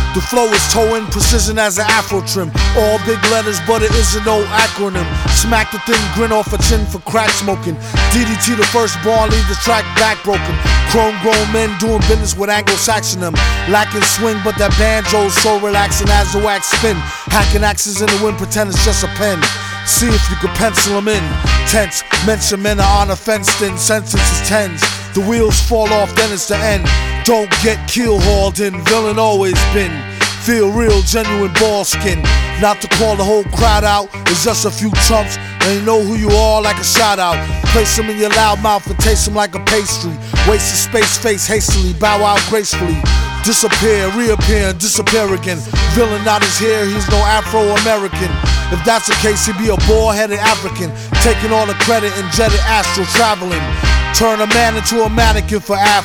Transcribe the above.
The flow is towing, precision as an afro trim. All big letters, but it isn't no acronym. Smack the thin grin off a chin for crack smoking. DDT the first born, leave the track back broken. Chrome grown men doing business with Anglo-Saxon them. Lacking swing, but that banjo's so relaxing as the wax spin. Hacking axes in the wind, pretend it's just a pen. See if you could pencil them in. Tense, mention men are on a fenced in. Sentences tens. The wheels fall off, then it's the end. Don't get keel hauled in, villain always been. Feel real, genuine ball skin. Not to call the whole crowd out, it's just a few chumps. And you know who you are like a shout out. Place them in your loud mouth and taste them like a pastry. Waste of space, face hastily, bow out gracefully. Disappear, reappear, and disappear again. Villain not his hair, he's no Afro-American. If that's the case, he'd be a bald-headed African, taking all the credit and jetted astral traveling. Turn a man into a mannequin for Afro.